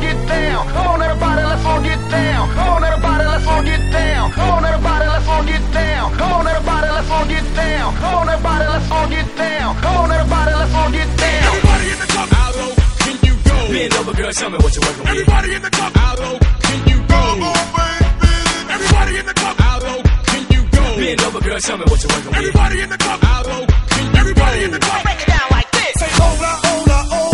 get down. Come on, everybody, let's all get down. Come on, everybody, let's all get down. Come on, everybody, let's all get down. Come on, everybody, let's all get down. Come on, everybody, let's all get down. Come on, everybody, let's all get down. Everybody in the club, how low can you go? Bend over, girl, show me what you're working with. Everybody in the club, how low can you go? Everybody in the club, how low can you go? Bend over, girl, show me what you're working with. Everybody in the club, how low can you go? Everybody in the club, Break it down like this. say hola, hola, hola.